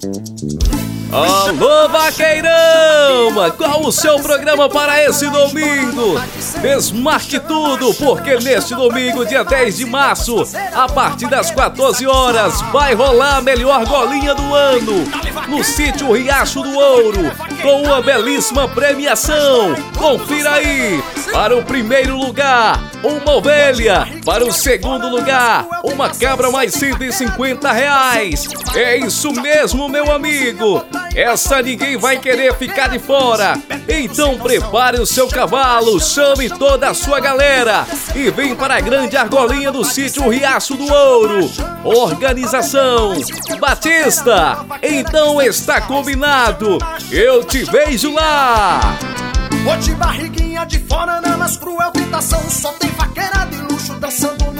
Alô, vaqueirão! Qual o seu programa para esse domingo? Desmarque tudo, porque neste domingo, dia 10 de março, a partir das 14 horas, vai rolar a melhor golinha do ano no sítio Riacho do Ouro, com uma belíssima premiação. Confira aí! Para o primeiro lugar, uma ovelha. Para o segundo lugar, uma cabra mais R$150. É isso mesmo, meu amigo. Essa ninguém vai querer ficar de fora. Então prepare o seu cavalo, chame toda a sua galera e vem para a grande argolinha do sítio Riacho do Ouro. Organização Batista. Então está combinado. Eu te vejo lá. Ô de barriguinha de fora, não é mais cruel tentação. Só tem vaqueira de luxo dançando